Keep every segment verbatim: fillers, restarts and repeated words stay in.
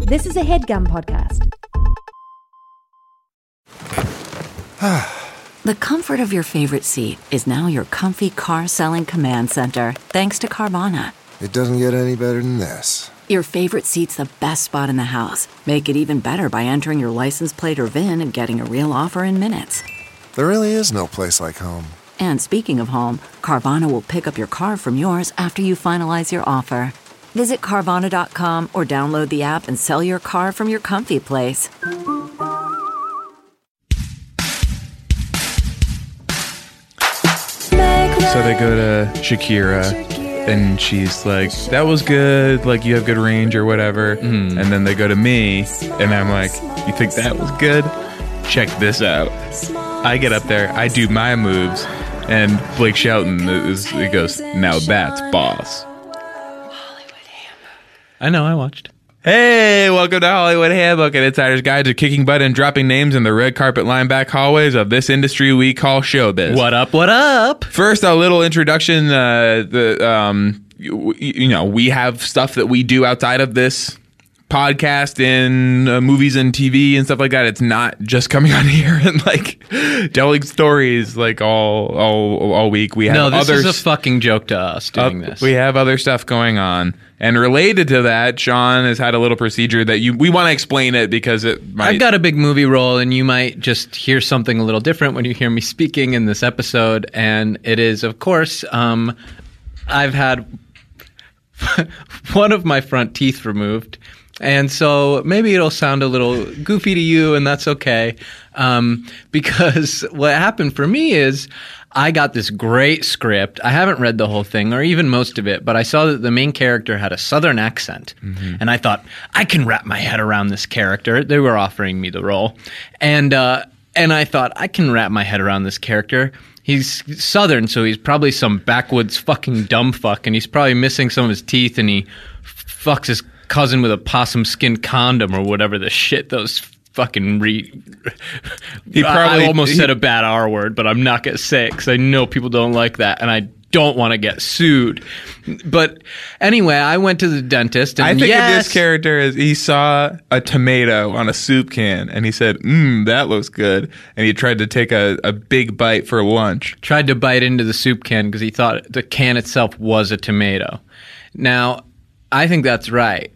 This is a HeadGum podcast. The comfort of your favorite seat is now your comfy car-selling command center, thanks to Carvana. It doesn't get any better than this. Your favorite seat's the best spot in the house. Make it even better by entering your license plate or V I N and getting a real offer in minutes. There really is no place like home. And speaking of home, Carvana will pick up your car from yours after you finalize your offer. Visit Carvana dot com or download the app and sell your car from your comfy place. So they go to Shakira, and she's like, that was good, like, you have good range or whatever. Mm. And then they go to me, and I'm like, you think that was good? Check this out. I get up there, I do my moves, and Blake Shelton is, he goes, now that's boss. I know, I watched. Hey, welcome to Hollywood Handbook, an insider's guide to kicking butt and dropping names in the red carpet line back hallways of this industry we call showbiz. What up, what up? First, a little introduction. Uh, the um, you, you know, we have stuff that we do outside of this podcast in uh, movies and T V and stuff like that. It's not just coming on here and like telling stories like all all all week. We have no, this other is a fucking joke to us doing uh, this. We have other stuff going on. And related to that, Sean has had a little procedure that you we want to explain it because it might... I've got a big movie role, and you might just hear something a little different when you hear me speaking in this episode. And it is, of course, um, I've had one of my front teeth removed. And so maybe it'll sound a little goofy to you, and that's okay. Um, because what happened for me is I got this great script. I haven't read the whole thing or even most of it, but I saw that the main character had a southern accent. Mm-hmm. And I thought, I can wrap my head around this character. They were offering me the role. And, uh, and I thought, I can wrap my head around this character. He's southern, so he's probably some backwoods fucking dumb fuck, and he's probably missing some of his teeth, and he f- fucks his cousin with a possum skin condom or whatever the shit those fucking re... He probably, I almost he, said a bad R word, but I'm not going to say it because I know people don't like that, and I don't want to get sued. But anyway, I went to the dentist, and I think yes, of this character as he saw a tomato on a soup can, and he said, mmm, that looks good. And he tried to take a, a big bite for lunch. Tried to bite into the soup can because he thought the can itself was a tomato. Now, I think that's right.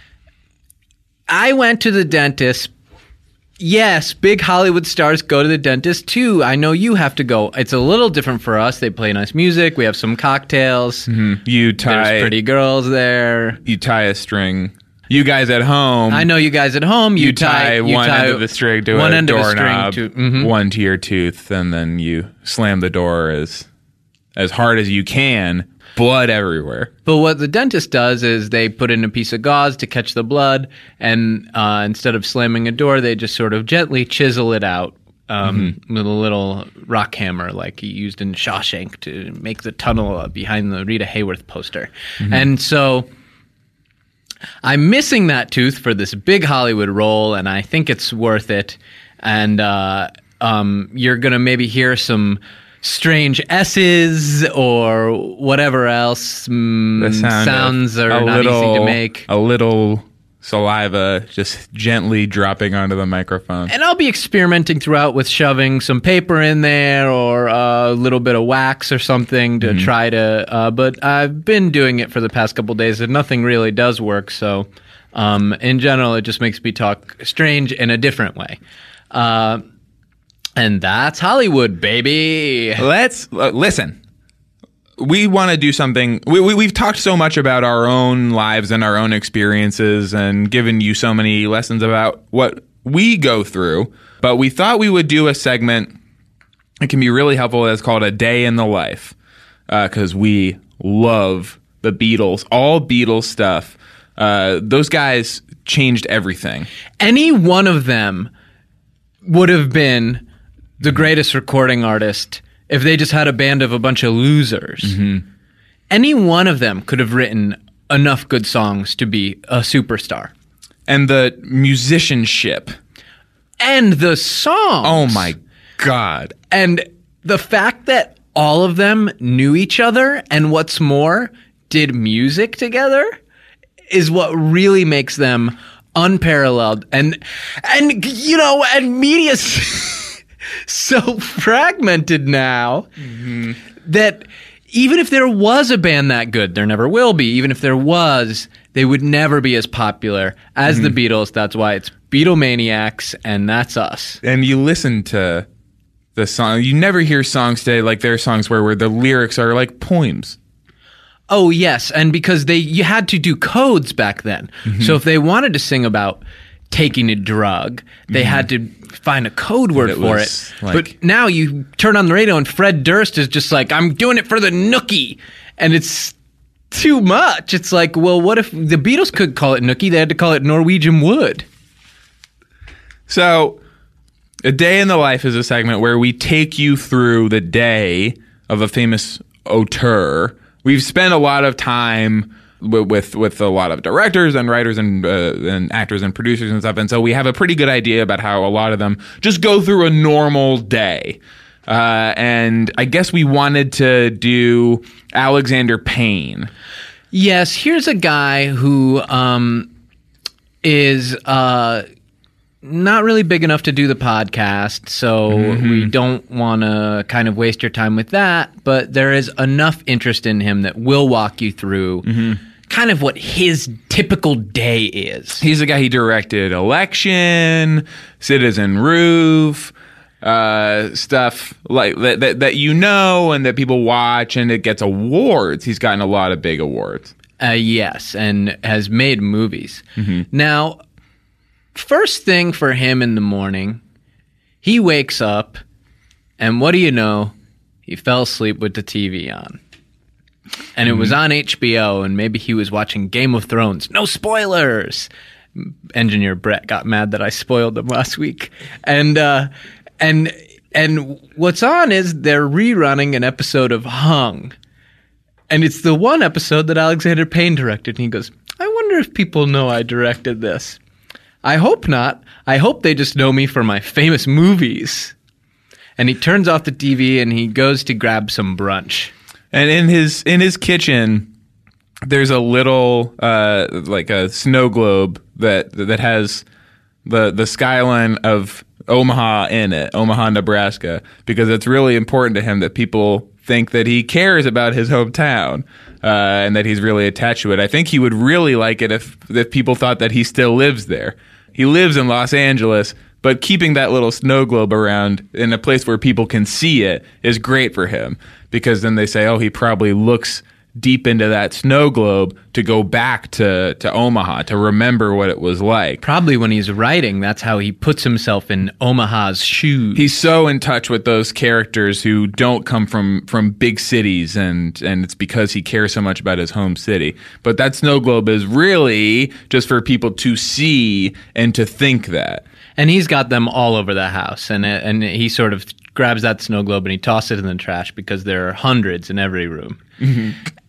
I went to the dentist. Yes, big Hollywood stars go to the dentist too. I know you have to go. It's a little different for us. They play nice music. We have some cocktails. Mm-hmm. You tie. There's pretty girls there. You tie a string. You guys at home. I know you guys at home. You, you tie, tie you one tie end of the string to one a end doorknob, of a string to, mm-hmm. one to your tooth, and then you slam the door as as hard as you can. Blood everywhere. But what the dentist does is they put in a piece of gauze to catch the blood, and uh, instead of slamming a door, they just sort of gently chisel it out um, mm-hmm. with a little rock hammer like he used in Shawshank to make the tunnel uh, behind the Rita Hayworth poster. Mm-hmm. And so I'm missing that tooth for this big Hollywood role, and I think it's worth it. And uh, um, you're going to maybe hear some strange S's or whatever else. Mm, sound sounds are not little, easy to make. A little saliva just gently dropping onto the microphone. And I'll be experimenting throughout with shoving some paper in there or a little bit of wax or something to mm-hmm. try to, uh, but I've been doing it for the past couple days and nothing really does work. So um, in general, it just makes me talk strange in a different way. Uh, And that's Hollywood, baby. Let's uh, listen. We want to do something. We, we, we've talked so much about our own lives and our own experiences and given you so many lessons about what we go through. But we thought we would do a segment that can be really helpful that's called A Day in the Life. Because uh, we love the Beatles, all Beatles stuff. Uh, those guys changed everything. Any one of them would have been the greatest recording artist if they just had a band of a bunch of losers. Mm-hmm. Any one of them could have written enough good songs to be a superstar. And the musicianship. And the songs. Oh my God. And the fact that all of them knew each other and what's more, did music together is what really makes them unparalleled. And, and you know, and media's so fragmented now mm-hmm. that even if there was a band that good, there never will be. Even if there was, they would never be as popular as mm-hmm. the Beatles. That's why it's Beatlemaniacs, and that's us. And you listen to the song. You never hear songs today like there are songs where, where the lyrics are like poems. Oh, yes. And because they you had to do codes back then. Mm-hmm. So if they wanted to sing about taking a drug, they mm-hmm. had to find a code word it for it. Like, but now you turn on the radio and Fred Durst is just like, I'm doing it for the nookie. And it's too much. It's like, well, what if the Beatles could call it nookie? They had to call it Norwegian Wood. So A Day in the Life is a segment where we take you through the day of a famous auteur. We've spent a lot of time with with, with a lot of directors and writers and uh, and actors and producers and stuff, and so we have a pretty good idea about how a lot of them just go through a normal day. Uh, and I guess we wanted to do Alexander Payne. Yes, here's a guy who um, is uh, not really big enough to do the podcast, so mm-hmm. we don't want to kind of waste your time with that, but there is enough interest in him that we'll walk you through mm-hmm. kind of what his typical day is. He's the guy who directed Election, Citizen Roof, uh, stuff like that, that that you know and that people watch, and it gets awards. He's gotten a lot of big awards. Uh, yes, and has made movies. Mm-hmm. Now, first thing for him in the morning, he wakes up, and what do you know? He fell asleep with the T V on. And it mm-hmm. was on H B O, and maybe he was watching Game of Thrones. No spoilers! Engineer Brett got mad that I spoiled them last week. And uh, and and what's on is they're rerunning an episode of Hung. And it's the one episode that Alexander Payne directed. And he goes, I wonder if people know I directed this. I hope not. I hope they just know me for my famous movies. And he turns off the T V and he goes to grab some brunch. And in his in his kitchen, there's a little uh, like a snow globe that that has the the skyline of Omaha in it, Omaha, Nebraska, because it's really important to him that people think that he cares about his hometown uh, and that he's really attached to it. I think he would really like it if if people thought that he still lives there. He lives in Los Angeles, but keeping that little snow globe around in a place where people can see it is great for him, because then they say, oh, he probably looks deep into that snow globe to go back to, to Omaha, to remember what it was like. Probably when he's writing, that's how he puts himself in Omaha's shoes. He's so in touch with those characters who don't come from, from big cities, and, and it's because he cares so much about his home city. But that snow globe is really just for people to see and to think that. And he's got them all over the house, and and he sort of grabs that snow globe and he tosses it in the trash because there are hundreds in every room. Mm-hmm.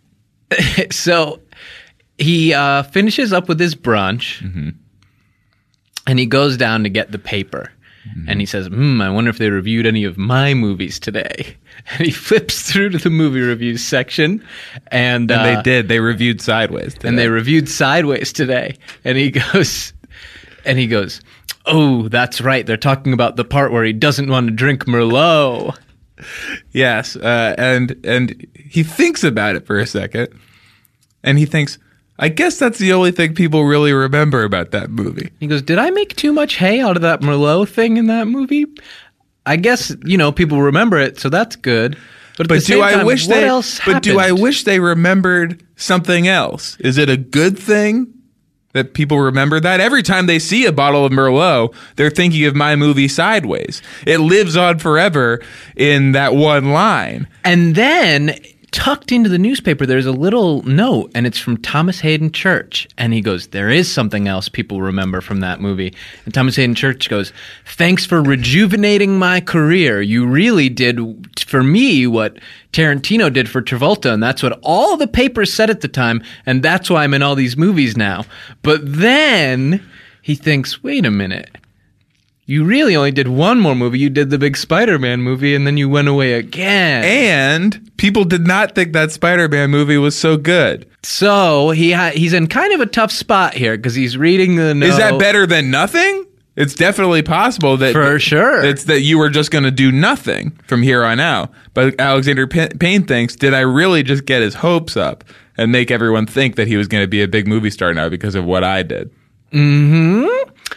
So he uh, finishes up with his brunch, mm-hmm. and he goes down to get the paper. Mm-hmm. And he says, hmm, I wonder if they reviewed any of my movies today. And he flips through to the movie reviews section. And, and uh, they did. They reviewed Sideways today. And they reviewed Sideways today. And he goes, and he goes, oh, that's right. They're talking about the part where he doesn't want to drink Merlot. Yes, uh, and and he thinks about it for a second, and he thinks, I guess that's the only thing people really remember about that movie. He goes, did I make too much hay out of that Merlot thing in that movie? I guess, you know, people remember it, so that's good. But, but do I time, wish what they? else but do I wish they remembered something else? Is it a good thing that people remember that? Every time they see a bottle of Merlot, they're thinking of my movie Sideways. It lives on forever in that one line. And then, tucked into the newspaper, there's a little note, and it's from Thomas Hayden Church. And he goes, there is something else people remember from that movie. And Thomas Hayden Church goes, thanks for rejuvenating my career. You really did, for me, what Tarantino did for Travolta, and that's what all the papers said at the time, and that's why I'm in all these movies now. But then he thinks, wait a minute. You really only did one more movie. You did the big Spider-Man movie, and then you went away again. And people did not think that Spider-Man movie was so good. So he ha- he's in kind of a tough spot here because he's reading the note. Is that better than nothing? It's definitely possible that for sure it's that you were just going to do nothing from here on out. But Alexander Payne thinks, did I really just get his hopes up and make everyone think that he was going to be a big movie star now because of what I did? Mm-hmm.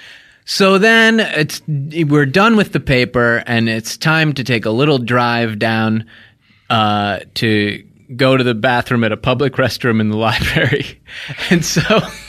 So then it's we're done with the paper, and it's time to take a little drive down uh, to go to the bathroom at a public restroom in the library. And so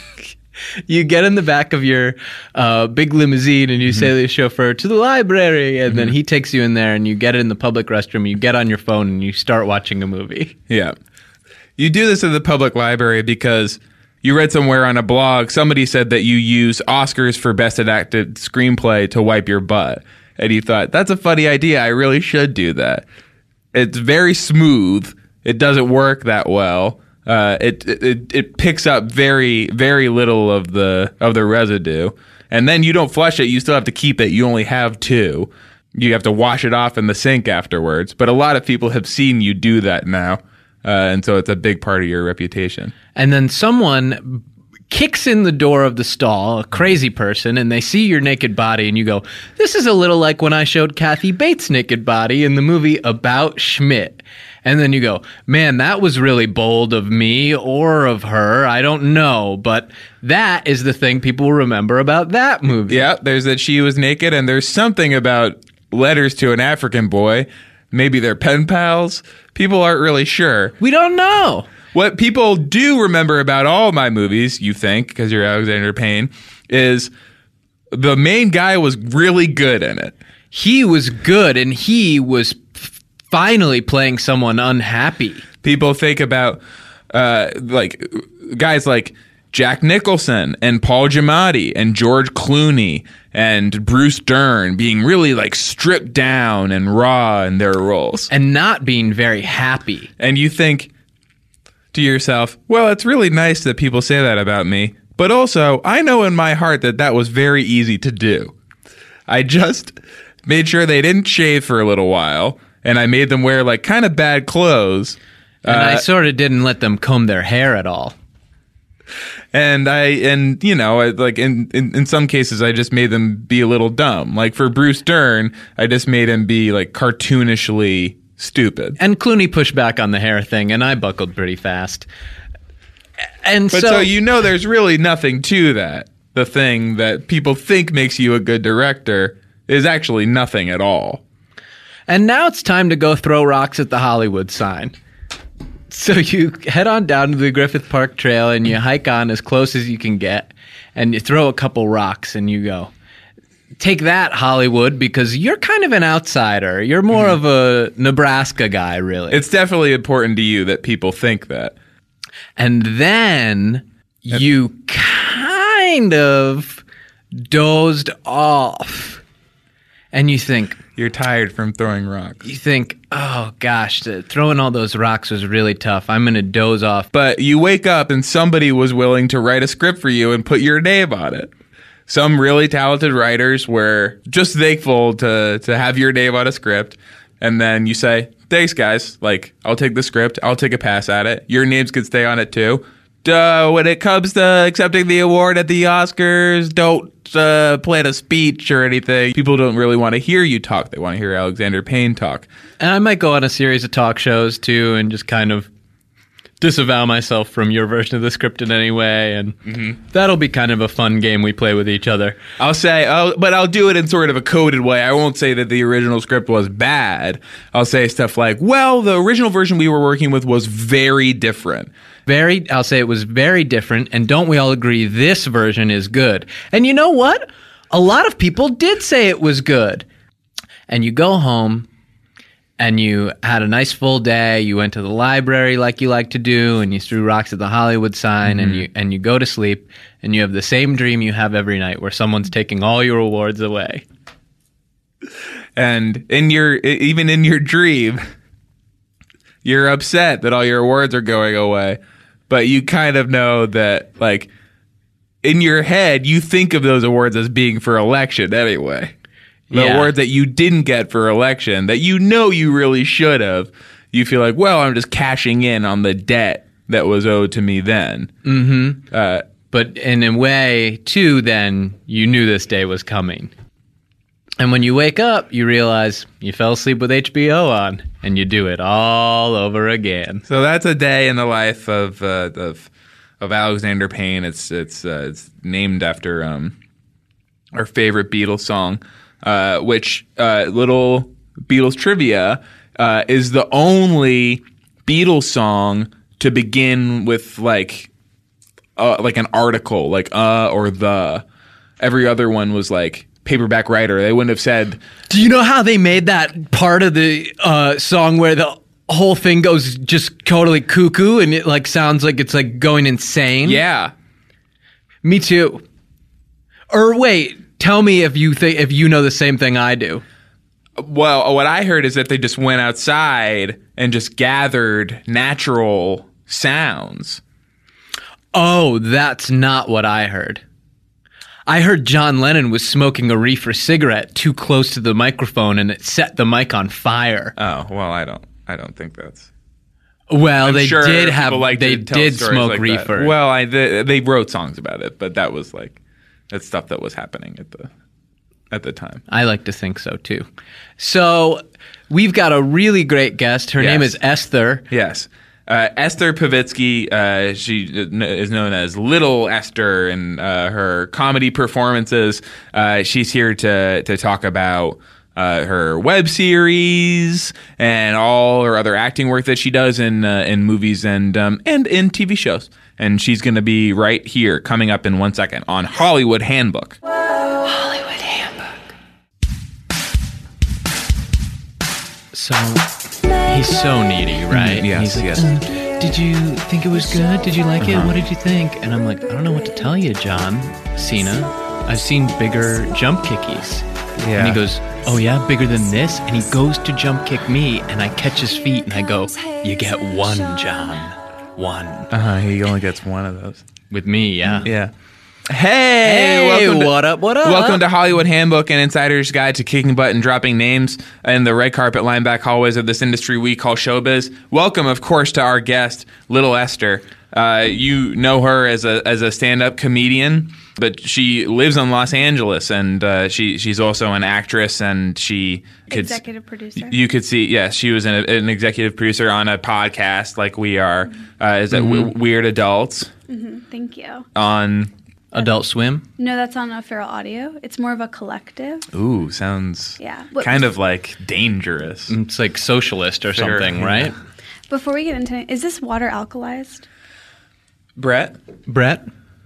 you get in the back of your uh, big limousine, and you mm-hmm. say to the chauffeur, to the library, and mm-hmm. then he takes you in there, and you get in the public restroom, you get on your phone, and you start watching a movie. Yeah. You do this at the public library because you read somewhere on a blog, somebody said that you use Oscars for Best Adapted Screenplay to wipe your butt. And you thought, that's a funny idea. I really should do that. It's very smooth. It doesn't work that well. Uh, it, it it picks up very, very little of the of the residue. And then you don't flush it. You still have to keep it. You only have two. You have to wash it off in the sink afterwards. But a lot of people have seen you do that now. Uh, and so it's a big part of your reputation. And then someone kicks in the door of the stall, a crazy person, and they see your naked body, and you go, this is a little like when I showed Kathy Bates' naked body in the movie About Schmidt. And then you go, man, that was really bold of me or of her. I don't know. But that is the thing people remember about that movie. Yeah, there's that she was naked, and there's something about letters to an African boy. Maybe they're pen pals. People aren't really sure. We don't know. What people do remember about all my movies, you think, because you're Alexander Payne, is the main guy was really good in it. He was good, and he was f- finally playing someone unhappy. People think about uh, like guys like Jack Nicholson and Paul Giamatti and George Clooney and Bruce Dern being really like stripped down and raw in their roles. And not being very happy. And you think to yourself, well, it's really nice that people say that about me. But also, I know in my heart that that was very easy to do. I just made sure they didn't shave for a little while. And I made them wear like kind of bad clothes. And uh, I sort of didn't let them comb their hair at all. And I, and you know, I, like in, in, in some cases, I just made them be a little dumb. Like for Bruce Dern, I just made him be like cartoonishly stupid. And Clooney pushed back on the hair thing, and I buckled pretty fast. And but so, so you know, there's really nothing to that. The thing that people think makes you a good director is actually nothing at all. And now it's time to go throw rocks at the Hollywood sign. So you head on down to the Griffith Park Trail, and you hike on as close as you can get, and you throw a couple rocks, and you go, take that, Hollywood, because you're kind of an outsider. You're more mm-hmm. of a Nebraska guy, really. It's definitely important to you that people think that. And then you kind of dozed off, and you think, you're tired from throwing rocks. You think, oh gosh, the, throwing all those rocks was really tough. I'm going to doze off. But you wake up and somebody was willing to write a script for you and put your name on it. Some really talented writers were just thankful to, to have your name on a script. And then you say, thanks, guys. Like, I'll take the script. I'll take a pass at it. Your names could stay on it, too. Duh, when it comes to accepting the award at the Oscars, don't uh, plan a speech or anything. People don't really want to hear you talk. They want to hear Alexander Payne talk. And I might go on a series of talk shows, too, and just kind of disavow myself from your version of the script in any way. And mm-hmm. that'll be kind of a fun game we play with each other. I'll say, oh, but I'll do it in sort of a coded way. I won't say that the original script was bad. I'll say stuff like, well, the original version we were working with was very different. Very, I'll say it was very different, and don't we all agree this version is good? And you know what? A lot of people did say it was good. And you go home, and you had a nice full day. You went to the library like you like to do, and you threw rocks at the Hollywood sign, mm-hmm. and you and you go to sleep, and you have the same dream you have every night, where someone's taking all your awards away. And in your even in your dream, you're upset that all your awards are going away. But you kind of know that, like, in your head, you think of those awards as being for election anyway. The Yeah. awards that you didn't get for election that you know you really should have. You feel like, well, I'm just cashing in on the debt that was owed to me then. Mm-hmm. Uh, But in a way, too, then you knew this day was coming. And when you wake up, you realize you fell asleep with H B O on, and you do it all over again. so that's a day in the life of uh, of of Alexander Payne. It's it's uh, it's named after um, our favorite Beatles song, uh, which uh, little Beatles trivia uh, is the only Beatles song to begin with like uh, like an article, like uh or the. Every other one was like paperback writer. They wouldn't have said. Do you know how they made that part of the uh, song where the whole thing goes just totally cuckoo and it like sounds like it's like going insane? Yeah. Me too. Or wait, tell me if you think if you know the same thing I do. Well, what I heard is that they just went outside and just gathered natural sounds. Oh, that's not what I heard. I heard John Lennon was smoking a reefer cigarette too close to the microphone and it set the mic on fire. Oh, well, I don't I don't think that's Well, I'm they sure did have people like they to tell did stories smoke like that. reefer. Well, I they, they wrote songs about it, but that was like that's stuff that was happening at the at the time. I like to think so too. So, we've got a really great guest. Her Yes. name is Esther. Yes. Uh, Esther Pavitsky, uh, she is known as Little Esther in uh, her comedy performances. Uh, she's here to to talk about uh, her web series and all her other acting work that she does in uh, in movies and um, and in T V shows. And she's going to be right here, coming up in one second on Hollywood Handbook. Hollywood Handbook. So, he's so needy, right? Yes, He's like, yes. "Uh, did you think it was good? Did you like it? What did you think? And I'm like, I don't know what to tell you, John Cena. I've seen bigger jump kickies. Yeah. And he goes, oh yeah, bigger than this? And he goes to jump kick me, and I catch his feet, and I go, you get one, John. One. Uh-huh, he only gets one of those. With me, yeah. Yeah. Hey, Hey, welcome to- what up, what up? Welcome to Hollywood Handbook, an insider's guide to kicking butt and dropping names in the red carpet line back hallways of this industry we call showbiz. Welcome, of course, to our guest, Little Esther. Uh, you know her as a as a stand-up comedian, but she lives in Los Angeles, and uh, she she's also an actress, and she could, Executive producer. You could see, yes, she was an, an executive producer on a podcast like we are. Uh, is that w- Weird Adults hmm Thank you. on? Adult Swim? No, that's on a Feral Audio. It's more of a collective. Ooh, sounds Yeah. What- kind of like dangerous. It's like socialist or Sure, something, yeah. right? Before we get into it, is this water alkalized? Brett? Brett?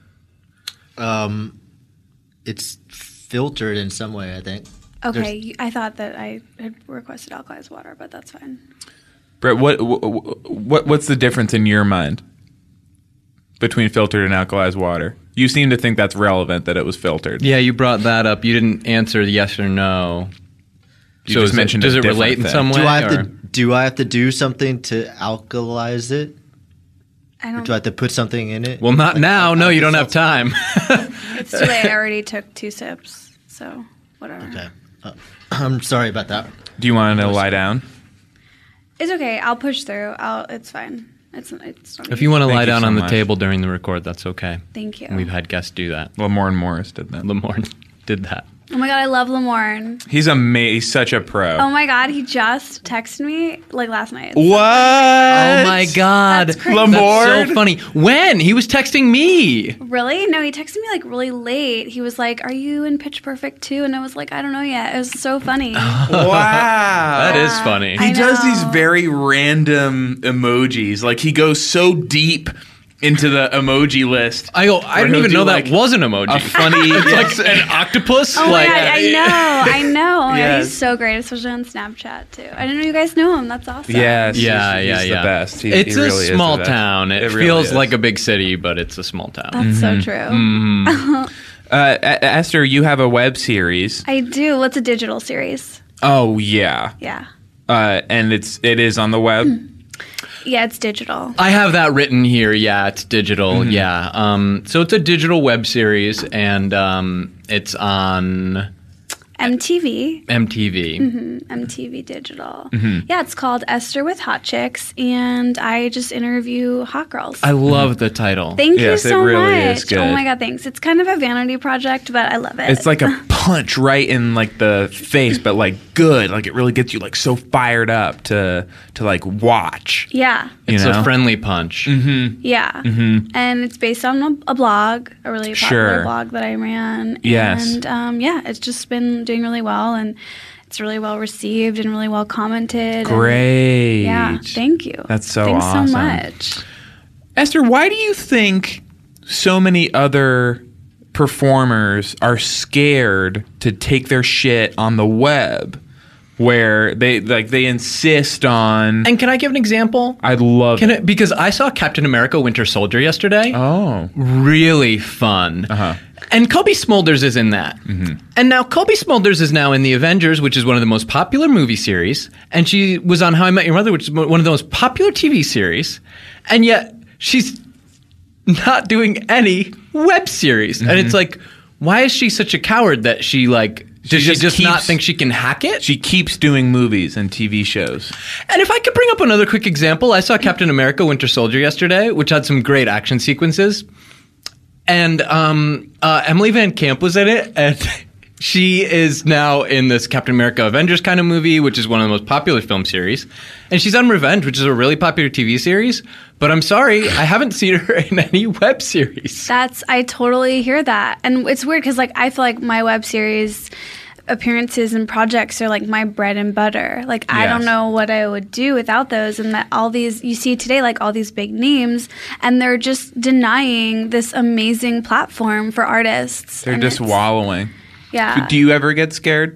Um, it's filtered in some way, I think. Okay, you- I thought that I had requested alkalized water, but that's fine. Brett, what, what what what's the difference in your mind between filtered and alkalized water? You seem to think that's relevant that it was filtered. Yeah, you brought that up. You didn't answer the yes or no. You so just is it- mentioned does a it relate in different some thing. way? Do I have or- to do I have to do something to alkalize it? I Or don't. do I have to put something in it? Well, not Like, now. al- No, you don't have Alka-Seltzer? time. It's too late. I already took two sips, so whatever. Okay. Uh, I'm sorry about that. Do you want to lie down? It's okay. I'll push through. I'll. It's fine. It's. It's. Not If you want to Thank lie you down so on the much. table during the record, that's okay. Thank you. We've had guests do that. Lamorne Morris did that. Lamorne did that. Oh my god, I love Lamorne. He's ama- He's such a pro. Oh my god, he just texted me like last night. what? Oh my God. That's crazy. Lamorne? That's so funny. When? He was texting me. Really? No, he texted me like really late. He was like, "Are you in Pitch Perfect too?" And I was like, "I don't know yet." It was so funny. Wow. That is funny. I He does these know. very random emojis. Like he goes so deep into the emoji list. I go, I Where didn't he'll even do, know like, that was an emoji. a funny, It's like an octopus. Oh like, my god, I know, I know. Yes. He's so great, especially on Snapchat too. I didn't know you guys know him. That's awesome. Yes, Yeah, he's, yeah, he's yeah. the best. He, it's he really a is the small best. town. It, really feels is. like a big city, but it's a small town. That's so true. Uh, E- Esther, you have a web series. I do. What's a digital series? Oh yeah, Yeah, uh, and it's it is on the web. yeah, it's digital. I have that written here. Yeah, it's digital. Yeah. Um, so it's a digital web series, and um, it's on M T V. M T V. Mm-hmm. M T V Digital. Mm-hmm. Yeah, it's called Esther with Hot Chicks, and I just interview hot girls. I love the title. Thank Yes, you it so really much. is good. Oh my god, thanks. It's kind of a vanity project, but I love it. It's like a punch right in like the face, but like good. Like it really gets you like so fired up to to like watch. yeah. You It's know? a friendly punch. Yeah. Mm-hmm. And it's based on a, a blog, a really popular Sure. blog that I ran. Yes. And um, yeah, it's just been doing really well, and it's really well received and really well commented. and- Great. yeah. Thank you. That's so Thanks awesome. so much. Esther, why do you think so many other performers are scared to take their shit on the web, where they like they insist on? And can I give an example? I'd love Can it. it, because I saw Captain America: Winter Soldier yesterday. Oh, Really fun. Uh-huh. And Kobe Smulders is in that. Mm-hmm. And now Kobe Smulders is now in The Avengers, which is one of the most popular movie series. And she was on How I Met Your Mother, which is one of the most popular T V series. And yet she's not doing any web series. Mm-hmm. And it's like, why is she such a coward that she like, does she just just, not keeps- think she can hack it? she keeps doing movies and T V shows. And if I could bring up another quick example, I saw Captain America: Winter Soldier yesterday, which had some great action sequences. And um, uh, Emily Van Camp was in it, and she is now in this Captain America Avengers kind of movie, which is one of the most popular film series. And she's on Revenge, which is a really popular T V series. But I'm sorry, I haven't seen her in any web series. That's I totally hear that, and it's weird because like I feel like my web series appearances and projects are like my bread and butter. Like I don't Yes. know what I would do without those, and that all these you see today, like all these big names, and they're just denying this amazing platform for artists. They're and just it's- wallowing. Yeah. Do you ever get scared?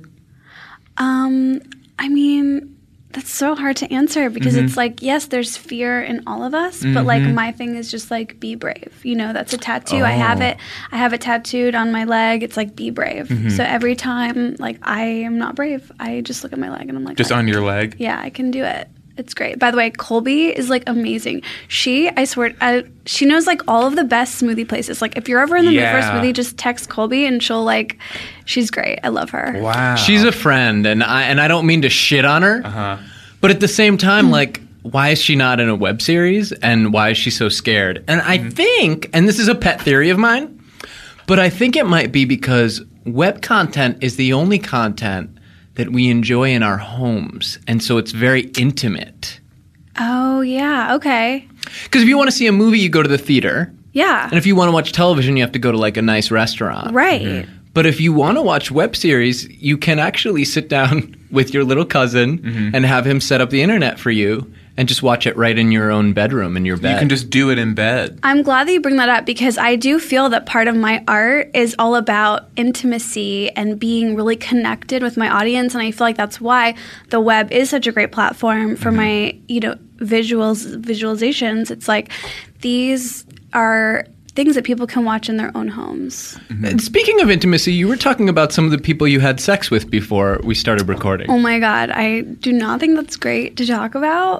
Um, I mean, that's so hard to answer because Mm-hmm. it's like, yes, there's fear in all of us, but like my thing is just like be brave. You know, that's a tattoo. I have Oh. it. I have it tattooed on my leg. It's like be brave. Mm-hmm. So every time like I am not brave, I just look at my leg and I'm like, Just I- on your leg? yeah, I can do it. It's great. By the way, Colby is like amazing. She, I swear, I, she knows like all of the best smoothie places. Like if you're ever in the mood for a Yeah. smoothie, just text Colby and she'll like, she's great. I love her. Wow. She's a friend, and I and I don't mean to shit on her. Uh-huh. But at the same time, like, why is she not in a web series, and why is she so scared? And I think, and this is a pet theory of mine, but I think it might be because web content is the only content that we enjoy in our homes, and so it's very intimate. Oh, yeah. Okay. Because if you want to see a movie, you go to the theater, Yeah. and if you want to watch television, you have to go to like a nice restaurant. Right. But if you want to watch web series, you can actually sit down with your little cousin Mm-hmm. and have him set up the internet for you and just watch it right in your own bedroom, in your bed. You can just do it in bed. I'm glad that you bring that up because I do feel that part of my art is all about intimacy and being really connected with my audience, and I feel like that's why the web is such a great platform for my, you know, visuals visualizations. It's like these are things that people can watch in their own homes. And Speaking of intimacy, you were talking about some of the people you had sex with before we started recording. Oh my god, I do not think that's great to talk about.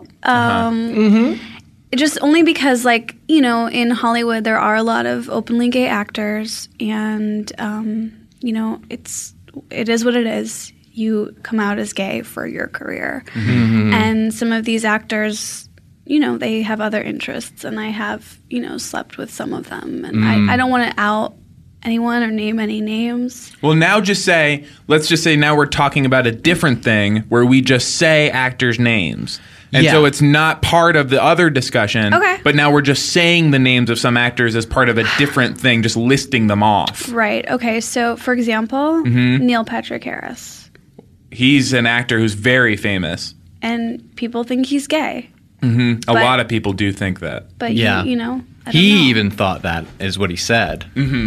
Um, Just only because, like, you know, in Hollywood there are a lot of openly gay actors, and um, you know, it's it is what it is. You come out as gay for your career, and some of these actors, you know, they have other interests, and I have, you know, slept with some of them, and I, I don't want to out anyone or name any names. Well, now just say, let's just say now we're talking about a different thing where we just say actors' names. And Yeah. so it's not part of the other discussion. Okay. But now we're just saying the names of some actors as part of a different thing, just listing them off. Right. Okay. So, for example, Neil Patrick Harris, He's an actor who's very famous. and people think he's gay, A But- lot of people do think that. but Yeah. he, you know, I don't He know. even thought that is what he said.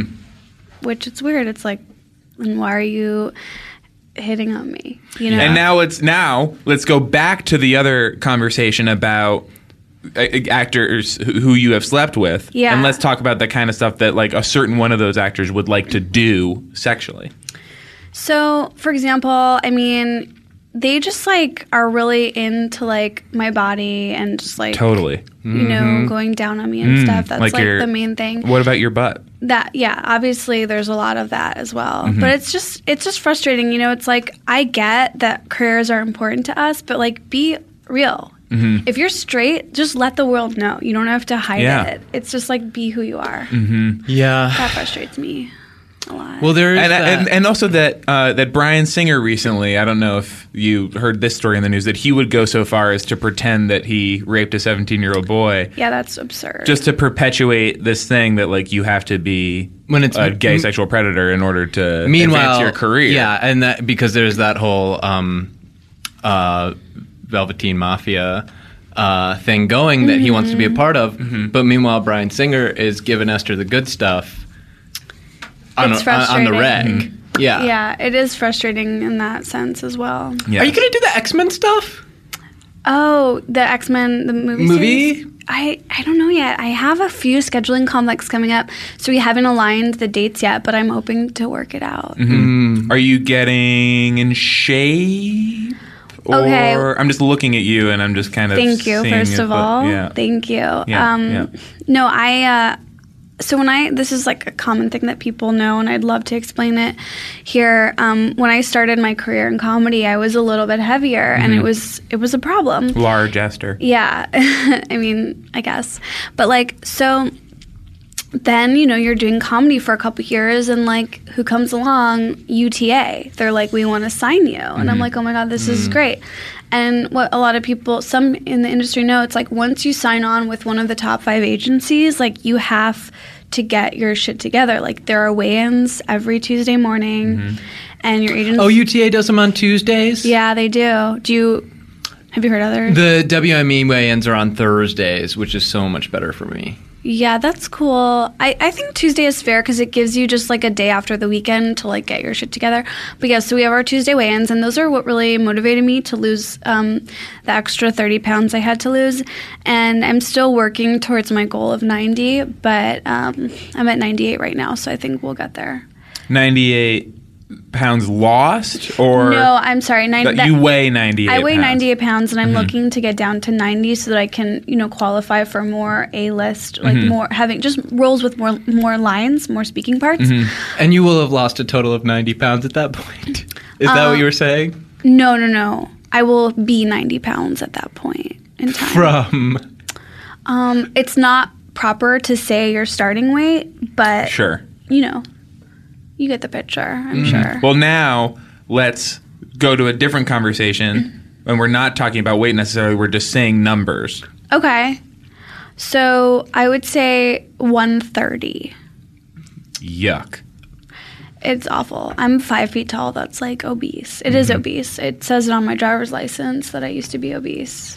which it's weird. It's like, and why are you hitting on me? You know. And now it's now let's go back to the other conversation about uh, actors who who you have slept with. Yeah. And let's talk about the kind of stuff that like a certain one of those actors would like to do sexually. So, for example, I mean, they just like are really into like my body and just like Totally. you know, going down on me and stuff. That's like like, your- the main thing. What about your butt? That yeah, obviously there's a lot of that as well. Mm-hmm. But it's just it's just frustrating, you know, it's like I get that careers are important to us, but like be real. Mm-hmm. If you're straight, just let the world know. You don't have to hide Yeah. it. It's just like be who you are. Yeah. That frustrates me a lot. Well, there is And, that. and and also that uh, that Bryan Singer recently, I don't know if you heard this story in the news, that he would go so far as to pretend that he raped a seventeen-year-old boy yeah, that's absurd. just to perpetuate this thing that like you have to be When it's- a gay sexual predator in order to Meanwhile, advance your career. Yeah, and that because there's that whole um, uh, Velveteen Mafia uh, thing going that he wants to be a part of. But meanwhile, Bryan Singer is giving Esther the good stuff on, It's a- on, on the frustrating. reg. Yeah. yeah, it is frustrating in that sense as well. Yeah. Are you going to do the X-Men stuff? Oh, the X-Men, the movie Movie? series? I, I don't know yet. I have a few scheduling conflicts coming up, so we haven't aligned the dates yet, but I'm hoping to work it out. Are you getting in shape? Or Okay. I'm just looking at you and I'm just kind of Thank you, seeing first if of the- all. yeah. Thank you. Yeah, um, yeah. No, I, uh, so when I, this is like a common thing that people know, and I'd love to explain it here. Um, when I started my career in comedy, I was a little bit heavier, and Mm-hmm. it was, it was a problem. Large Esther. Yeah. I mean, I guess. But like, so then, you know, you're doing comedy for a couple years and like who comes along? U T A. They're like, we want to sign you. And I'm like, oh my God, this is great. And what a lot of people, some in the industry know, it's like once you sign on with one of the top five agencies, like you have to get your shit together. Like there are weigh-ins every Tuesday morning and your agents. Oh, U T A does them on Tuesdays? Yeah, they do. Do you, have you heard other? The W M E weigh-ins are on Thursdays, which is so much better for me. Yeah, that's cool. I, I think Tuesday is fair because it gives you just like a day after the weekend to like get your shit together. But yeah, so we have our Tuesday weigh-ins, and those are what really motivated me to lose um, the extra thirty pounds I had to lose. And I'm still working towards my goal of ninety, but um, I'm at ninety-eight right now, so I think we'll get there. ninety-eight pounds lost, or No, I'm sorry. ninety, that you weigh ninety-eight I weigh pounds? ninety-eight pounds, and I'm looking to get down to ninety so that I can, you know, qualify for more A-list, like more having just roles with more more lines, more speaking parts. And you will have lost a total of ninety pounds at that point. Is that Uh, what you were saying? No, no, no. I will be ninety pounds at that point in time. From Um, it's not proper to say your starting weight, but Sure. you know, you get the picture. I'm sure. Well, now let's go to a different conversation, and we're not talking about weight necessarily. We're just saying numbers. Okay. So I would say one thirty. Yuck. It's awful. I'm five feet tall. That's like obese. It is obese. It says it on my driver's license that I used to be obese.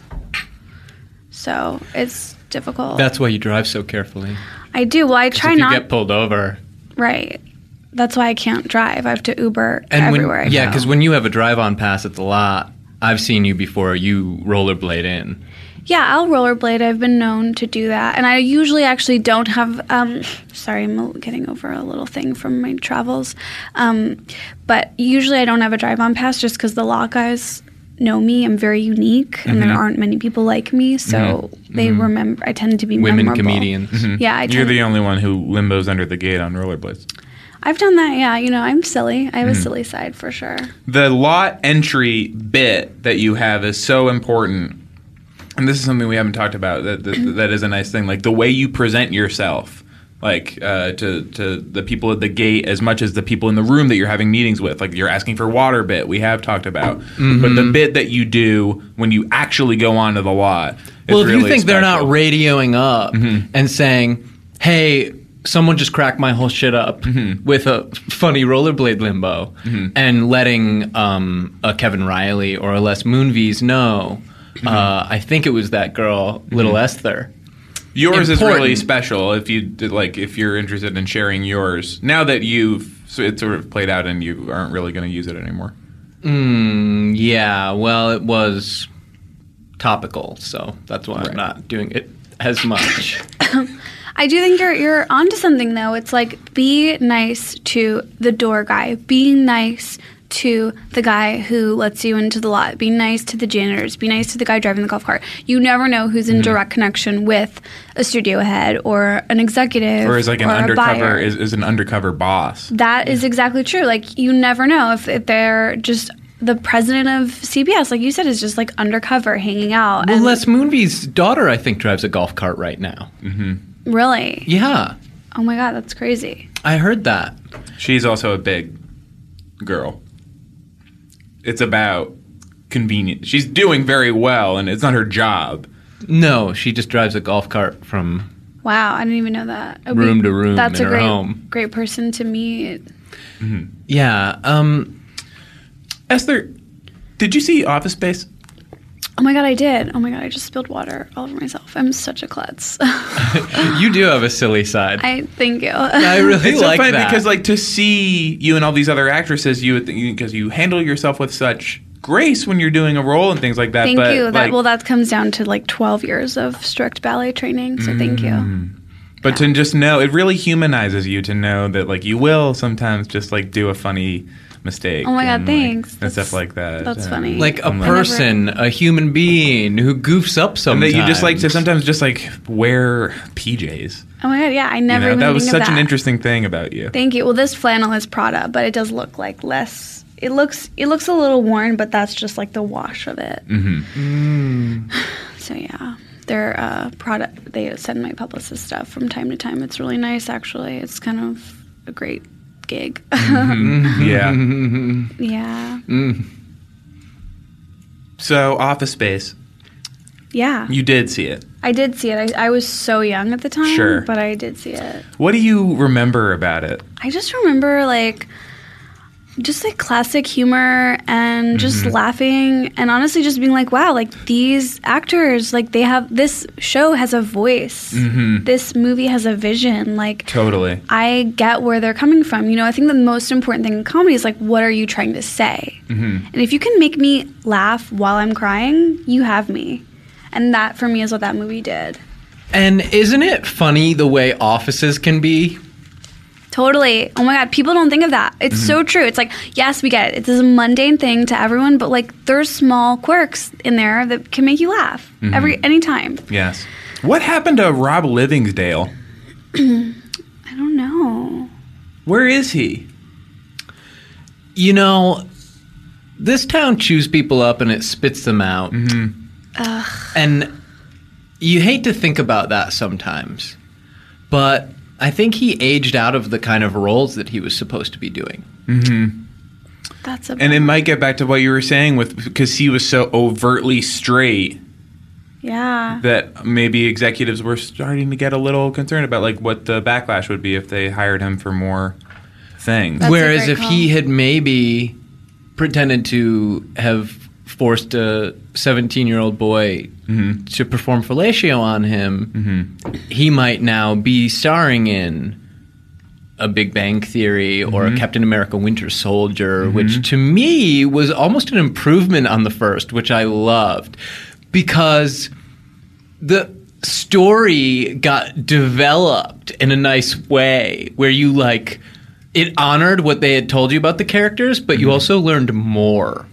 So it's difficult. That's why you drive so carefully. I do. Well, I try if you not. get pulled over. Right. That's why I can't drive. I have to Uber And everywhere when, I yeah, go. because when you have a drive-on pass at the lot, I've seen you before. You rollerblade in. Yeah, I'll rollerblade. I've been known to do that. And I usually actually don't have, um, sorry, I'm getting over a little thing from my travels. Um, but usually I don't have a drive-on pass just because the lot guys know me. I'm very unique, and there aren't many people like me. So they remember, I tend to be Women memorable. comedians. Yeah, I You're tend, the only one who limbos under the gate on rollerblades. I've done that, yeah. You know, I'm silly. I have a silly side for sure. The lot entry bit that you have is so important. And this is something we haven't talked about. That that, that is a nice thing. Like the way you present yourself, like uh, to to the people at the gate, as much as the people in the room that you're having meetings with. Like you're asking for water bit, we have talked about. But the bit that you do when you actually go onto the lot. Well, is if really you think they're not special. radioing up and saying, "Hey, someone just cracked my whole shit up with a funny rollerblade limbo," and letting um, a Kevin Riley or a Les Moonves know. Uh, I think it was that girl, Little Esther. Yours is really important. special. If you did, like, if you're interested in sharing yours, now that you've so it's sort of played out and you aren't really going to use it anymore. Mm, yeah, well, it was topical, so that's why I'm not doing it as much. I do think you're you're onto something though. It's like be nice to the door guy. Be nice to the guy who lets you into the lot. Be nice to the janitors. Be nice to the guy driving the golf cart. You never know who's in mm-hmm. direct connection with a studio head or an executive or is like an or undercover is, is an undercover boss. That is exactly true. Like you never know if, if they're just the president of C B S, like you said, is just like undercover hanging out. Well, and Les Moonves' daughter, I think, drives a golf cart right now. Mm-hmm. Really? Yeah. Oh my God, that's crazy. I heard that. She's also a big girl. It's about convenience. She's doing very well, and it's not her job. No, she just drives a golf cart from wow, I didn't even know that. room we, to room that's in a her great, home. great person to meet. Mm-hmm. Yeah. Um, Esther, did you see Office Space? Oh my God, I did. Oh my God, I just spilled water all over myself. I'm such a klutz. You do have a silly side. I thank you. I really it's like so funny that. because, like, to see you and all these other actresses, you because you handle yourself with such grace when you're doing a role and things like that. Thank but, you. Like, that well, that comes down to like twelve years of strict ballet training. So thank you. But yeah. to just know, it really humanizes you to know that, like, you will sometimes just like do a funny mistake. Oh my God, and, thanks. Like, and That's, stuff like that. That's and, funny. Like a I'm person, a human being who goofs up sometimes. And that you just like to sometimes just like wear P Js. Oh my God, yeah, I never You know, even that was think such of that. an interesting thing about you. Thank you. Well, this flannel is Prada, but it does look like less. It looks it looks a little worn, but that's just like the wash of it. Mm-hmm. Mm. So yeah, they're uh, Prada. They send my publicist stuff from time to time. It's really nice, actually. It's kind of a great gig. Mm-hmm. Yeah. Yeah. Mm. So, Office Space. Yeah. You did see it. I did see it. I, I was so young at the time, Sure. but I did see it. What do you remember about it? I just remember like just like classic humor and just Mm-hmm. laughing and honestly just being like, wow, like these actors, like they have this show has a voice. Mm-hmm. This movie has a vision. Like Totally. I get where they're coming from. You know, I think the most important thing in comedy is like, what are you trying to say? Mm-hmm. And if you can make me laugh while I'm crying, you have me. And that for me is what that movie did. And isn't it funny the way offices can be? Totally. Oh my God, people don't think of that. It's Mm-hmm. so true. It's like, yes, we get it. It's a mundane thing to everyone, but like there's small quirks in there that can make you laugh Mm-hmm. every anytime. Yes. What happened to Rob Livingsdale? I don't know. Where is he? You know, this town chews people up and it spits them out. Mm-hmm. And you hate to think about that sometimes. But I think he aged out of the kind of roles that he was supposed to be doing. Mm-hmm. That's a And it might get back to what you were saying with because he was so overtly straight yeah. that maybe executives were starting to get a little concerned about like what the backlash would be if they hired him for more things. That's a Whereas great if call. he had maybe pretended to have forced a seventeen-year-old boy Mm-hmm. to perform fellatio on him, Mm-hmm. he might now be starring in a Big Bang Theory or Mm-hmm. a Captain America Winter Soldier, which to me was almost an improvement on the first, which I loved. Because the story got developed in a nice way where you like it honored what they had told you about the characters, but you also learned more.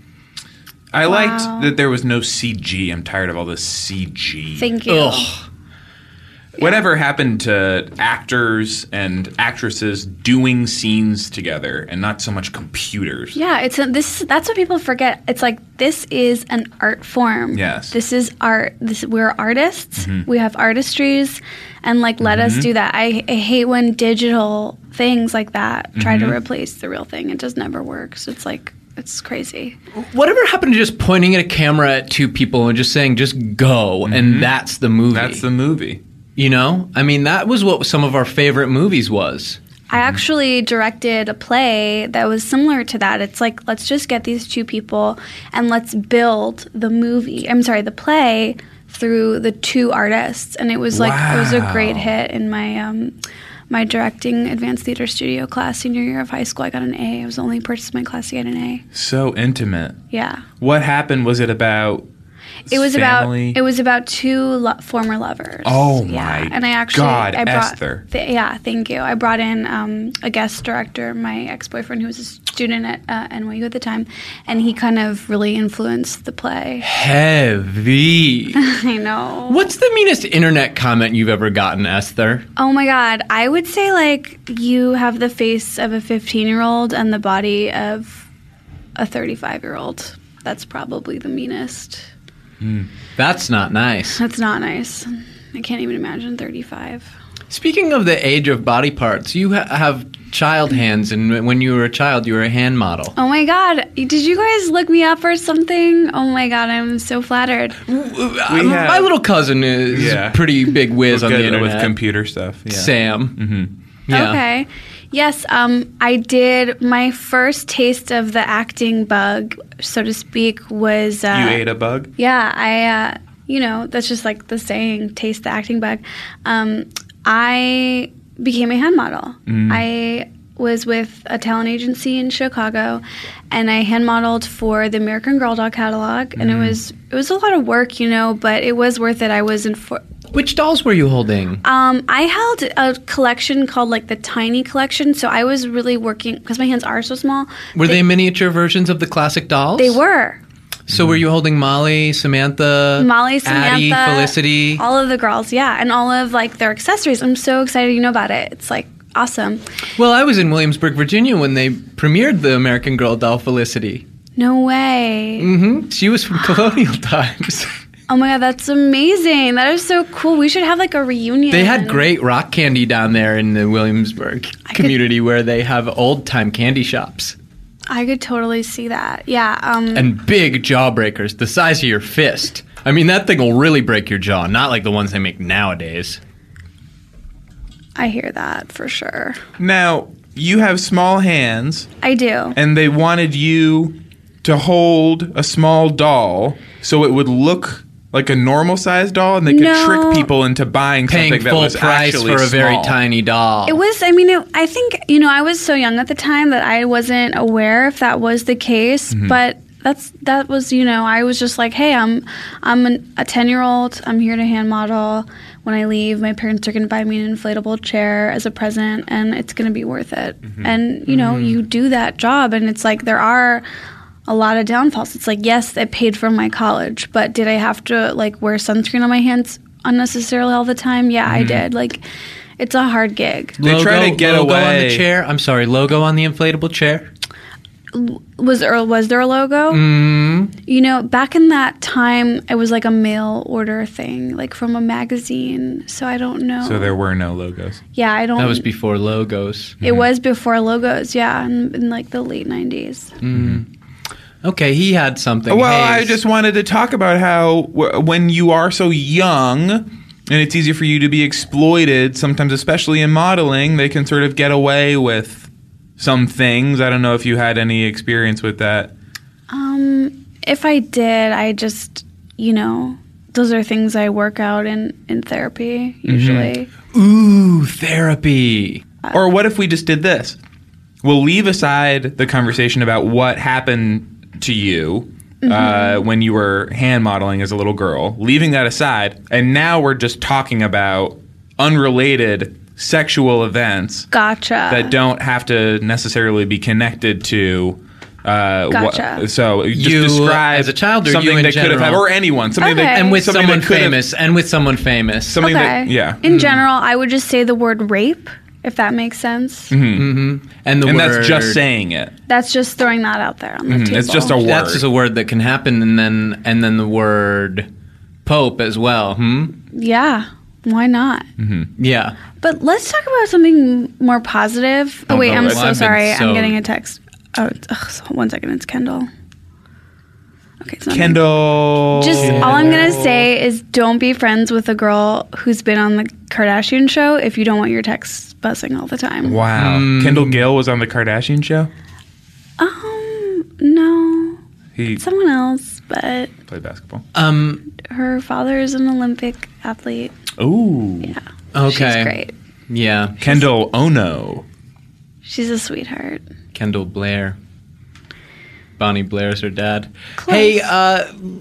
I Wow. liked that there was no C G. I'm tired of all this C G. Thank you. Ugh. Whatever happened to actors and actresses doing scenes together and not so much computers? Yeah, it's a, this. That's what people forget. It's like this is an art form. Yes. this is art. This we're artists. Mm-hmm. We have artistries, and like let us do that. I, I hate when digital things like that try Mm-hmm. to replace the real thing. It just never works. It's like it's crazy. Whatever happened to just pointing at a camera at two people and just saying, just go, and that's the movie? That's the movie. You know? I mean, that was what some of our favorite movies was. I actually directed a play that was similar to that. It's like, let's just get these two people and let's build the movie. I'm sorry, the play through the two artists. And it was like, it was a great Wow. hit in my um, my directing advanced theater studio class senior year of high school. I got an A. I was the only person in my class to get an A. So intimate. Yeah. What happened? Was it about It was family? about it was about two lo- former lovers. Oh yeah. my And I actually God, I brought, Esther. Th- yeah, thank you. I brought in um, a guest director, my ex-boyfriend, who was a student at uh, N Y U at the time, and he kind of really influenced the play. Heavy. I know. What's the meanest internet comment you've ever gotten, Esther? Oh my God. I would say, like, you have the face of a fifteen-year-old and the body of a thirty-five-year-old. That's probably the meanest. That's not nice. That's not nice. I can't even imagine thirty-five. Speaking of the age of body parts, you ha- have child hands, and when you were a child, you were a hand model. Oh my God. Did you guys look me up or something? Oh my God. I'm so flattered. Um, have- my little cousin is Yeah. a pretty big whiz on Good the internet. with computer stuff. Yeah. Sam. Mm-hmm. Yeah. Okay. Yes, um, I did. My first taste of the acting bug, so to speak, was. Uh, You ate a bug? Yeah, I, uh, you know, that's just like the saying, taste the acting bug. Um, I became a hand model. I was with a talent agency in Chicago, and I hand modeled for the American Girl doll catalog, and it was it was a lot of work, you know, but it was worth it. I was in for. Which dolls were you holding? Um, I held a collection called like the Tiny Collection, so I was really working because my hands are so small. Were they, miniature versions of the classic dolls? They were. So were you holding Molly, Samantha, Molly, Samantha, Addie, Felicity? all of the girls, yeah, and all of like their accessories. I'm so excited you know about it. It's like awesome. Well, I was in Williamsburg, Virginia when they premiered the American Girl doll Felicity. No way. Mm-hmm. She was from colonial times. Oh my God, that's amazing. That is so cool. We should have like a reunion. They had great rock candy down there in the Williamsburg community where they have old time candy shops. I could totally see that. Yeah. Um, And big jawbreakers, the size of your fist. I mean, that thing will really break your jaw, not like the ones they make nowadays. I hear that for sure. Now, you have small hands, I do. and they wanted you to hold a small doll so it would look like a normal sized doll, and they could No. trick people into buying Paying something that full was price actually for a very small. tiny doll. It was, I mean, it, I think, you know, I was so young at the time that I wasn't aware if that was the case, Mm-hmm. but that's, that was, you know, I was just like, hey, I'm, I'm an, a ten year old. I'm here to hand model. When I leave, my parents are going to buy me an inflatable chair as a present, and it's going to be worth it. Mm-hmm. And, you know, you do that job, and it's like, there are a lot of downfalls. It's like, yes, it paid for my college, but did I have to like wear sunscreen on my hands unnecessarily all the time? Yeah, I did. Like, it's a hard gig. They try to get logo on away. the chair. I'm sorry, logo on the inflatable chair. Was there was there a logo? Mm. You know, back in that time, it was like a mail order thing, like from a magazine. So I don't know. So there were no logos. yeah, I don't. That was before logos. It was before logos. Yeah, in, in like the late nineties. Okay, he had something. Well, I Hayes. just wanted to talk about how w- when you are so young and it's easy for you to be exploited, sometimes especially in modeling, they can sort of get away with some things. I don't know if you had any experience with that. Um, if I did, I just, you know, those are things I work out in in therapy usually. Ooh, therapy. Or what if we just did this? We'll leave aside the conversation about what happened to you uh, when you were hand modeling as a little girl, leaving that aside, and now we're just talking about unrelated sexual events Gotcha. that don't have to necessarily be connected to. Uh, Gotcha. what, so just You, describe as a child, or something you in that could have general? happened, or anyone, something Okay. that And with something someone that could have- famous. And with someone famous. something okay. that yeah. In general, I would just say the word rape, if that makes sense. And the and word, that's just saying it. That's just throwing that out there on the table. It's just a word. That's just a word that can happen, and then and then the word Pope as well. Hmm. Yeah. Why not? Yeah. But let's talk about something more positive. Oh, Oh, wait, no, I'm well, so I've been sorry. so- I'm getting a text. Oh, it's, ugh, so one second. It's Kendall. Okay, it's not me. Kendall. Just all I'm gonna say is don't be friends with a girl who's been on the Kardashian show if you don't want your texts buzzing all the time. Wow. Kendall Gill was on the Kardashian show. Um, no, He someone else, but played basketball. Um. her father is an Olympic athlete. Ooh. Yeah, Okay. she's great. Yeah. Kendall Ono. She's a sweetheart. Kendall Blair. Bonnie Blair's her dad. Close. Hey, uh,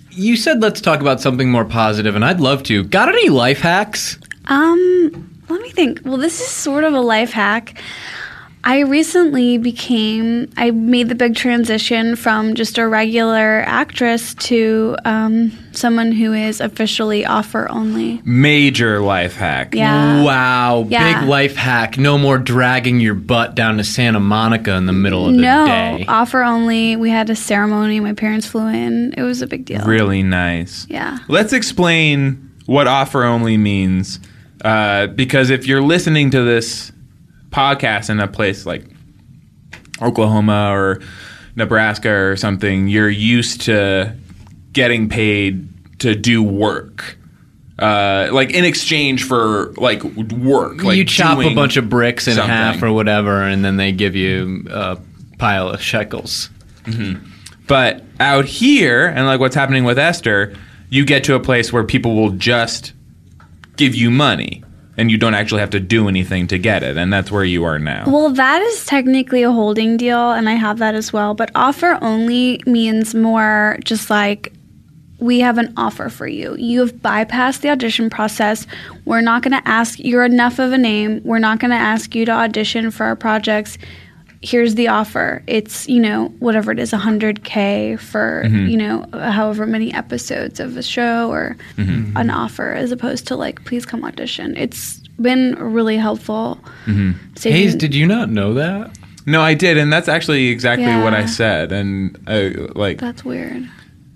you said let's talk about something more positive, and I'd love to. Got any life hacks? Um, let me think. Well, this is sort of a life hack. I recently became, I made the big transition from just a regular actress to um, someone who is officially offer only. Major life hack. Yeah. Wow, Yeah. big life hack. No more dragging your butt down to Santa Monica in the middle of the No, day. offer only. We had a ceremony. My parents flew in. It was a big deal. Really nice. Yeah. Let's explain what offer only means. Uh, because if you're listening to this podcast in a place like Oklahoma or Nebraska or something, you're used to getting paid to do work. Uh, like in exchange for like work. Like you chop a doing bunch of bricks in something. half or whatever, and then they give you a pile of shekels. But out here, and like what's happening with Esther, you get to a place where people will just give you money and you don't actually have to do anything to get it. And that's where you are now. Well, that is technically a holding deal, and I have that as well. But offer only means more just like we have an offer for you. You have bypassed the audition process. We're not going to ask, you're enough of a name. We're not going to ask you to audition for our projects. Here's the offer. It's, you know, whatever it is, one hundred K for, you know, however many episodes of a show or an offer as opposed to like, please come audition. It's been really helpful. Saving- Hayes, did you not know that? No, I did. And that's actually exactly Yeah. what I said. And I, like, That's weird.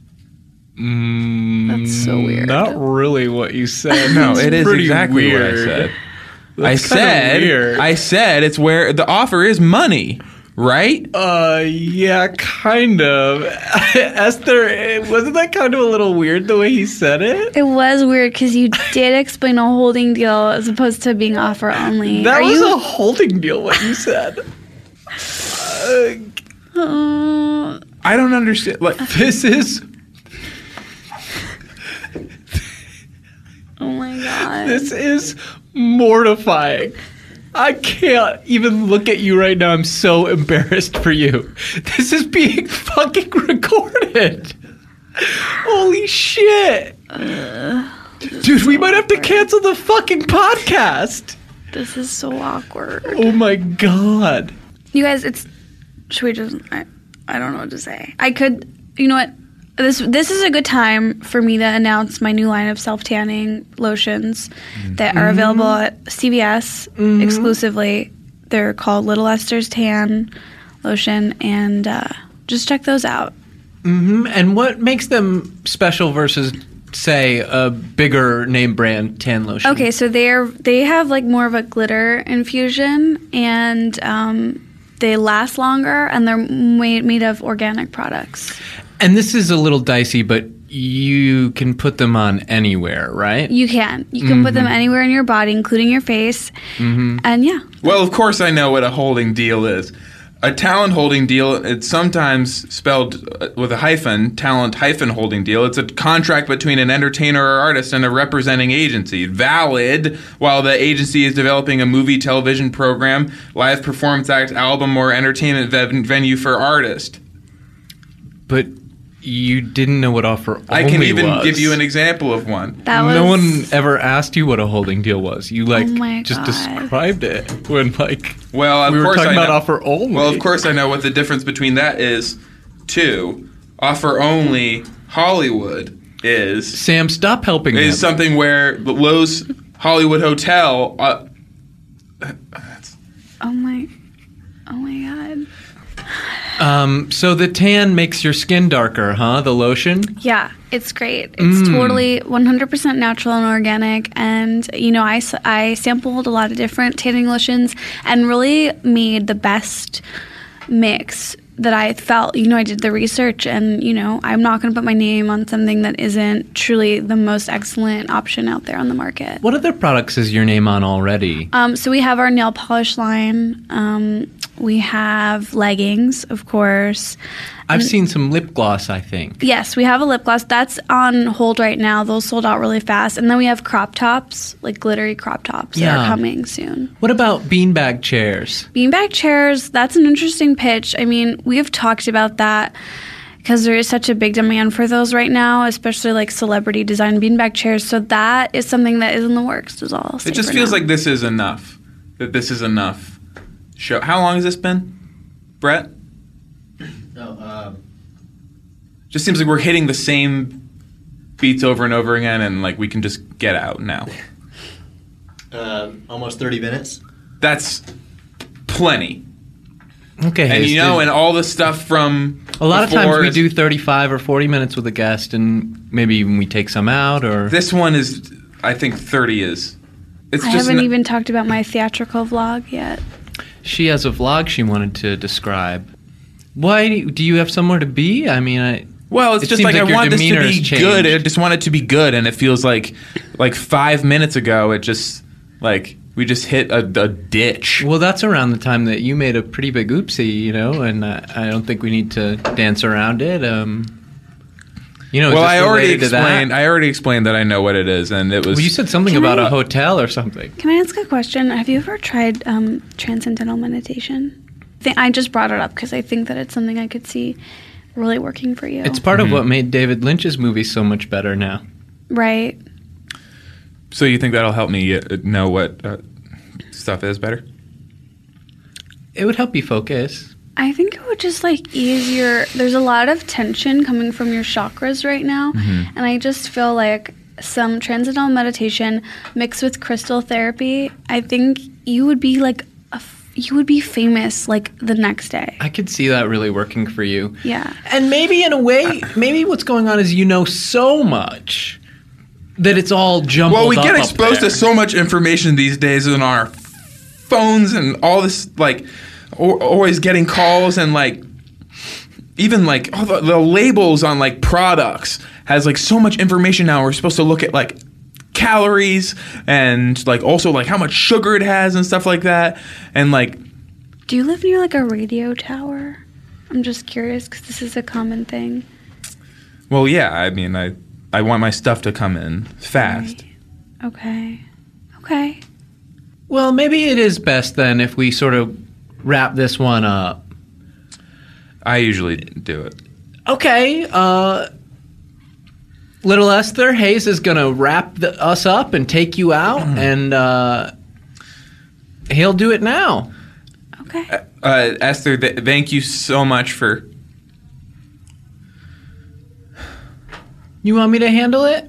Mm, That's so weird. Not really what you said. no, It's it is pretty exactly weird. what I said. I That's kinda said, weird. I said it's where the offer is money, right? Uh, yeah, kind of. Esther, eh, wasn't that kind of a little weird the way he said it? It was weird because you did explain a holding deal as opposed to being offer only. That Are was you? a holding deal, what you said. Uh, Uh, I don't understand. Like, this is oh my god. this is mortifying. I can't even look at you right now. I'm so embarrassed for you. This is being fucking recorded. Holy shit. Dude, we might have to cancel the fucking podcast. This is so awkward. Oh my god. You guys, it's. Should we just. I, I don't know what to say. I could. You know what? This this is a good time for me to announce my new line of self tanning lotions that are available at C V S exclusively. They're called Little Esther's Tan Lotion, and uh, just check those out. Mm-hmm. And what makes them special versus, say, a bigger name brand tan lotion? Okay, so they're they have like more of a glitter infusion, and um, they last longer, and they're made made of organic products. And this is a little dicey, but you can put them on anywhere, right? You can you can put them anywhere in your body, including your face, and yeah. well, of course I know what a holding deal is. A talent holding deal, it's sometimes spelled uh, with a hyphen, talent hyphen holding deal. It's a contract between an entertainer or artist and a representing agency. Valid while the agency is developing a movie, television program, live performance act, album, or entertainment ve- venue for artist. But you didn't know what offer only I can even was. give you an example of one. That was No one ever asked you what a holding deal was. You like Oh my just God. described it when like Well, of we were course talking I about know. offer only. Well, of course I know what the difference between that is. Two, offer only Hollywood is Sam, stop helping me. is something where the Lowe's Hollywood Hotel. Uh, oh my oh my god. Um, so the tan makes your skin darker, huh? The lotion? Yeah, it's great. It's totally one hundred percent natural and organic. And, you know, I, s- I sampled a lot of different tanning lotions and really made the best mix that I felt. You know, I did the research and, you know, I'm not going to put my name on something that isn't truly the most excellent option out there on the market. What other products is your name on already? Um, so we have our nail polish line. Um, we have leggings, of course. I've seen some lip gloss, I think. Yes, we have a lip gloss. That's on hold right now. Those sold out really fast. And then we have crop tops, like glittery crop tops that Yeah. are coming soon. What about beanbag chairs? Beanbag chairs, that's an interesting pitch. I mean, we have talked about that because there is such a big demand for those right now, especially like celebrity design beanbag chairs. So that is something that is in the works is all I'll say It just for feels now. like this is enough. That this is enough. Show. How long has this been, Brett? No, uh, Just seems like we're hitting the same beats over and over again, and like we can just get out now. uh, almost thirty minutes. That's plenty. Okay, And Hayes, you know, did- and all the stuff from a lot of times before we is- do thirty-five or forty minutes with a guest, and maybe even we take some out, or This one is, I think, thirty is. It's I just haven't n- even talked about my theatrical vlog yet. she has a vlog she wanted to describe. Why do you have somewhere to be? I mean, I. Well, it's It just seems like, like I your want this to demeanor be has good. I changed. just want it to be good, and it feels like, like five minutes ago, it just like we just hit a, a ditch. Well, that's around the time that you made a pretty big oopsie, you know, and uh, I don't think we need to dance around it. Um, you know, is Well, this I already related to that? explained. I already explained that I know what it is, and it was. Well, you said something Can about I- a hotel or something. Can I ask a question? Have you ever tried um, transcendental meditation? Th- I just brought it up because I think that it's something I could see really working for you. It's part of what made David Lynch's movies so much better now. right. So you think that'll help me uh, know what uh, stuff is better? It would help you focus. I think it would just like ease your. There's a lot of tension coming from your chakras right now, Mm-hmm. and I just feel like some transcendental meditation mixed with crystal therapy. I think you would be like a f- you would be famous like the next day. I could see that really working for you. Yeah. And maybe in a way, maybe what's going on is you know so much that it's all jumbled Well, we up get up exposed there. to so much information these days on our phones and all this, like, o- always getting calls and, like, even, like, all the, the labels on, like, products has, like, so much information now. We're supposed to look at, like, calories and, like, also, like, how much sugar it has and stuff like that. And, like, Do you live near like a radio tower? I'm just curious because this is a common thing. well, yeah, I mean, I, I want my stuff to come in fast. Okay. Okay. Well, maybe it is best then if we sort of wrap this one up. I usually do it. Okay, uh, little Esther, Hayes is going to wrap the, us up and take you out, and uh, he'll do it now. Okay. Uh, Esther, th- thank you so much for... You want me to handle it?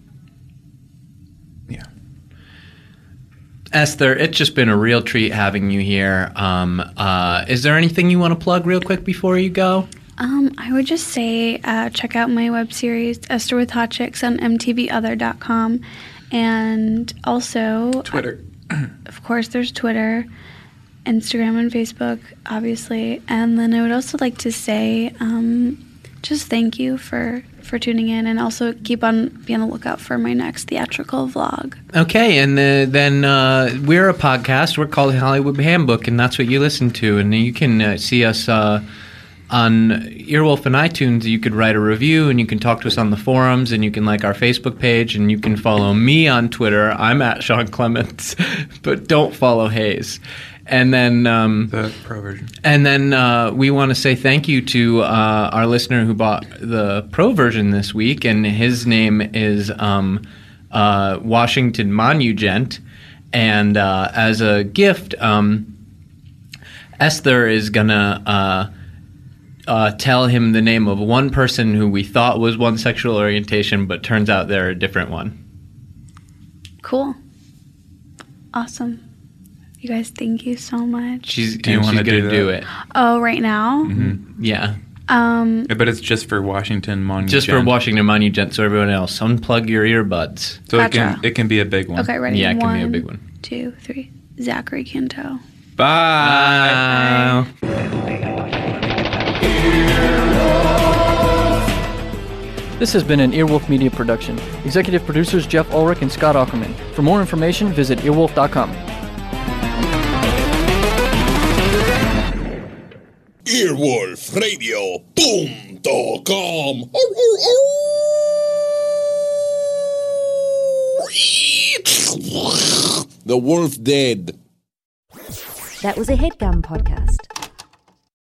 Yeah. Esther, it's just been a real treat having you here. Um, uh, is there anything you want to plug real quick before you go? Um, I would just say uh, check out my web series, Esther with Hot Chicks, on m t v other dot com. And also, Twitter. of course, there's Twitter, Instagram, and Facebook, obviously. And then I would also like to say um, just thank you for, for tuning in, and also keep on be on the lookout for my next theatrical vlog. Okay, and uh, then uh, we're a podcast. We're called Hollywood Handbook, and that's what you listen to. And you can uh, see us uh, on Earwolf and iTunes. You could write a review, and you can talk to us on the forums, and you can like our Facebook page, and you can follow me on Twitter. I'm at Sean Clements, but don't follow Hayes. And then, um, The pro version. and then uh, we want to say thank you to uh, our listener who bought the pro version this week, and his name is um, uh, Washington Monugent. And uh, as a gift, um, Esther is gonna uh, uh, tell him the name of one person who we thought was one sexual orientation, but turns out they're a different one. Cool. Awesome. You guys, thank you so much. She's, Do you and she's wanna gonna do do, that? it. Oh, right now? Yeah. Um, But it's just for Washington Monument. Just for Washington Monugent, so everyone else, unplug your earbuds. So it can Gotcha. it can be a big one. okay, ready? Yeah, it can be a One, big one. Two, three. Zachary Quinto. Bye. This has been an Earwolf Media production. Executive producers Jeff Ulrich and Scott Ackerman. For more information, visit earwolf dot com. earwolf radio punto com. The wolf dead. That was a HeadGum podcast.